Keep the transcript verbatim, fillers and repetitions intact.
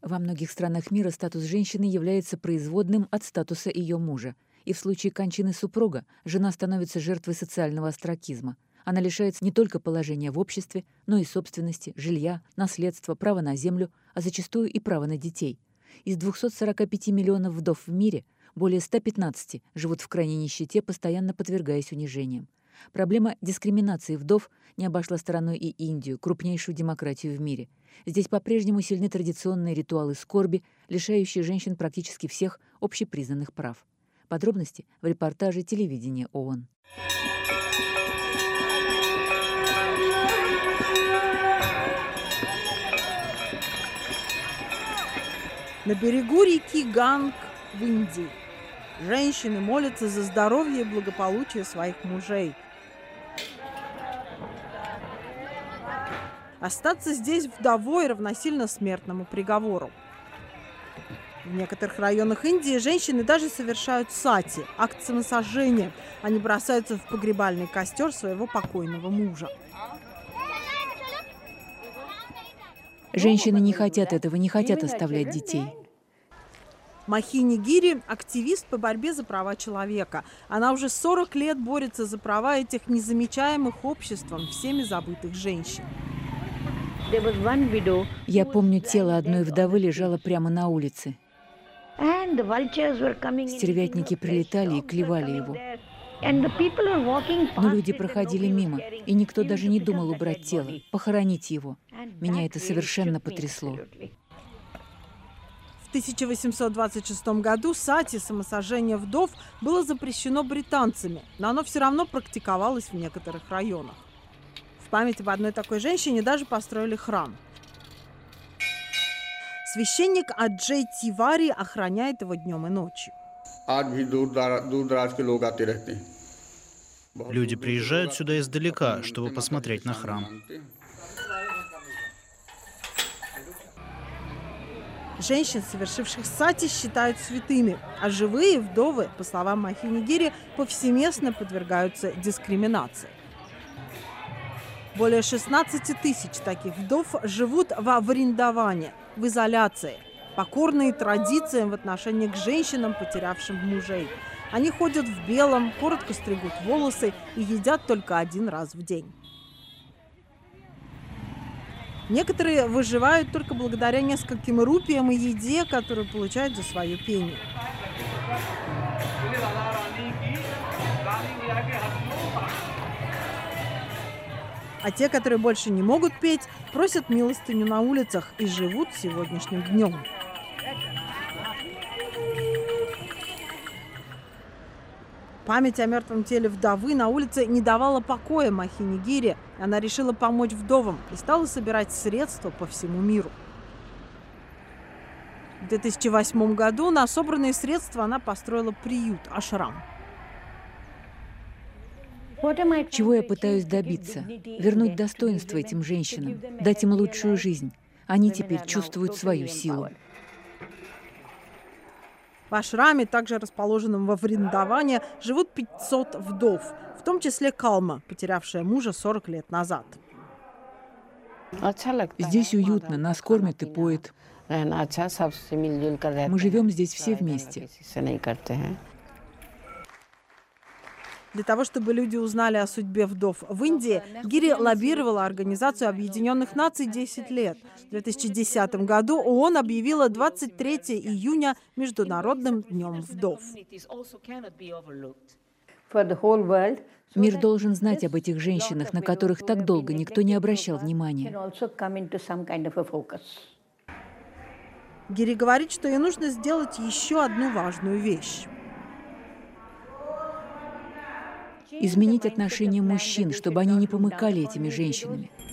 Во многих странах мира статус женщины является производным от статуса ее мужа. И в случае кончины супруга жена становится жертвой социального остракизма. Она лишается не только положения в обществе, но и собственности, жилья, наследства, права на землю, а зачастую и права на детей. Из двухсот сорока пяти миллионов вдов в мире более ста пятнадцати живут в крайней нищете, постоянно подвергаясь унижениям. Проблема дискриминации вдов не обошла стороной и Индию, крупнейшую демократию в мире. Здесь по-прежнему сильны традиционные ритуалы скорби, лишающие женщин практически всех общепризнанных прав. Подробности в репортаже телевидения ООН. На берегу реки Ганг в Индии женщины молятся за здоровье и благополучие своих мужей. Остаться здесь вдовой равносильно смертному приговору. В некоторых районах Индии женщины даже совершают сати – акт самосожжения. Они бросаются в погребальный костер своего покойного мужа. Женщины не хотят этого, не хотят оставлять детей. Махини Гири – активист по борьбе за права человека. Она уже сорок лет борется за права этих незамечаемых обществом, всеми забытых женщин. Я помню, тело одной вдовы лежало прямо на улице. Стервятники прилетали и клевали его. Но люди проходили мимо, и никто даже не думал убрать тело, похоронить его. Меня это совершенно потрясло. В тысяча восемьсот двадцать шестом году сати, самосожжение вдов, было запрещено британцами, но оно все равно практиковалось в некоторых районах. В память об одной такой женщине даже построили храм. Священник Аджей Тивари охраняет его днем и ночью. Люди приезжают сюда издалека, чтобы посмотреть на храм. Женщин, совершивших сати, считают святыми, а живые вдовы, по словам Махини Гири, повсеместно подвергаются дискриминации. Более шестнадцати тысяч таких вдов живут во Вриндаване, в изоляции, покорные традициям в отношении к женщинам, потерявшим мужей. Они ходят в белом, коротко стригут волосы и едят только один раз в день. Некоторые выживают только благодаря нескольким рупиям и еде, которую получают за свою пению. А те, которые больше не могут петь, просят милостыню на улицах и живут сегодняшним днем. Память о мертвом теле вдовы на улице не давала покоя Махини Гири. Она решила помочь вдовам и стала собирать средства по всему миру. В две тысячи восьмом году на собранные средства она построила приют «Ашрам». Чего я пытаюсь добиться? Вернуть достоинство этим женщинам, дать им лучшую жизнь. Они теперь чувствуют свою силу. В ашраме, также расположенном во Вриндаване, живут пятьсот вдов, в том числе Калма, потерявшая мужа сорок лет назад. Здесь уютно, нас кормят и поят. Мы живем здесь все вместе. Для того, чтобы люди узнали о судьбе вдов в Индии, Гири лоббировала Организацию Объединенных Наций десять лет. В две тысячи десятом году ООН объявила двадцать третьего июня Международным днем вдов. Мир должен знать об этих женщинах, на которых так долго никто не обращал внимания. Гири говорит, что ей нужно сделать еще одну важную вещь. Изменить отношение мужчин, чтобы они не помыкали этими женщинами.